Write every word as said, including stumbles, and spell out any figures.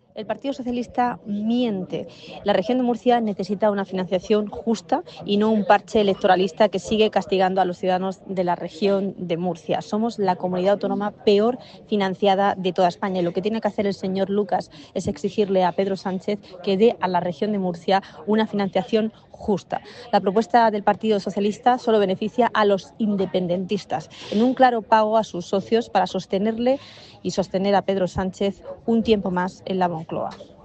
El Partido Socialista miente. La región de Murcia necesita una financiación justa y no un parche electoralista que sigue castigando a los ciudadanos de la región de Murcia. Somos la comunidad autónoma peor financiada de toda España y lo que tiene que hacer el señor Lucas es exigirle a Pedro Sánchez que dé a la región de Murcia una financiación justa. La propuesta del Partido Socialista solo beneficia a los independentistas, en un claro pago a sus socios para sostenerle y sostener a Pedro Sánchez un tiempo más en la Moncloa.